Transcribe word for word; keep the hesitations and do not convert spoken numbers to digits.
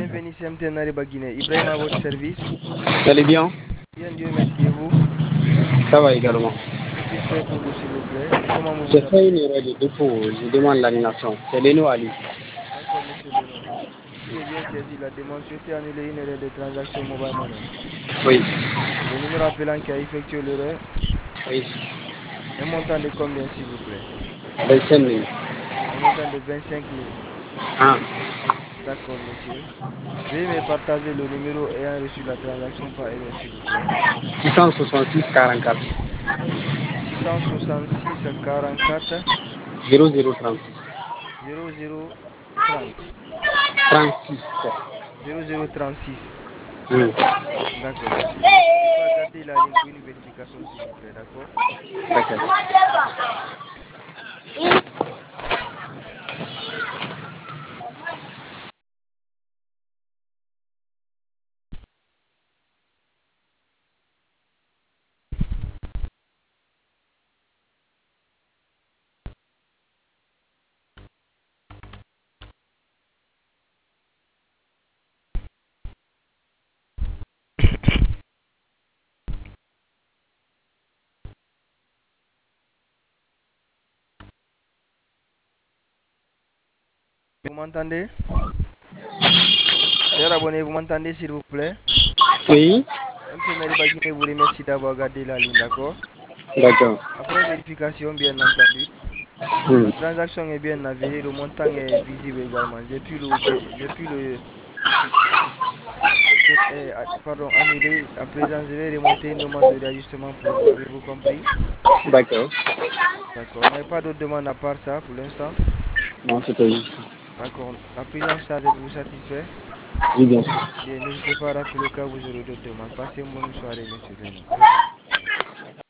Bienvenue C M T Nariba Guinée. Ibrahim à votre service. Vous allez bien? Bien Dieu merci et vous? Ça va également. Que puis-je faire pour vous s'il vous plaît? Comment vous J'ai vous fait une appelez? erreur de dépôt. Je demande l'annulation. C'est Leno Ali. D'accord monsieur Leno. Si j'ai bien saisi la demande, souhaitez annuler une erreur de transaction mobile money. Oui. Le numéro appelant qui a effectué l'erreur, Oui. un montant de combien s'il vous plaît? vingt-cinq mille. Un montant de vingt-cinq mille. Ah. D'accord monsieur. Veuillez me partager le numéro ayant reçu la transaction par erreur s'il vous plaît. six cent soixante-six quarante-quatre. six cent soixante-six quarante-quatre zéro zéro trente-six. zéro zéro trente. trente-six. zéro zéro trente-six. Hmm. D'accord, monsieur. N'hésitez pas à garder la ligne pour une vérification, s'il vous plaît, d'accord? D'accord. Vous m'entendez? Cher abonné, vous m'entendez, s'il vous plaît? Oui. M T Nariba Guinée vous remercie d'avoir gardé la ligne, d'accord? D'accord. Après vérification, bien entendu, Hmm. la transaction est bien avérée, le montant est visible également. J'ai pu le, j'ai pu le, eh, pardon, annuler. À présent, je vais remonter une demande de réajustement pour vous. Avez-vous compris? D'accord. D'accord. Vous n'avez pas d'autre demande à part ça pour l'instant? Non, c'était juste ça. D'accord. La prise en charge êtes-vous satisfait? Oui, bien sûr. Bien, n'hésitez pas à rappeler le cas où vous aurez d'autres demandes. Passez une bonne soirée, monsieur Leno. Au revoir.